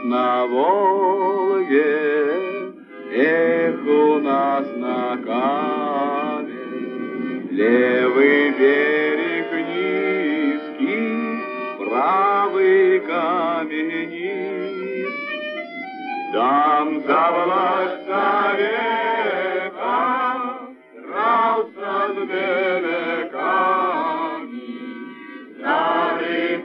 на Волге, эх, у нас на Каме левый берег низкий, правый каменист. Там за власть совета дрался с беляками, старый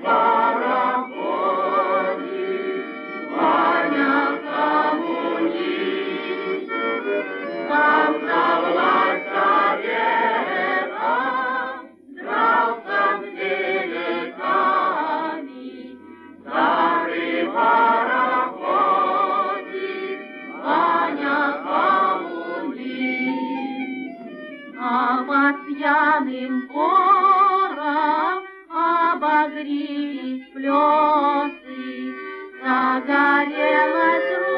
пароходик, Ваня коммунист. Там за власть совета дрался с беляками, старый пароходик, Ваня коммунист. А под пьяным хором обогрелись плесы, загорелась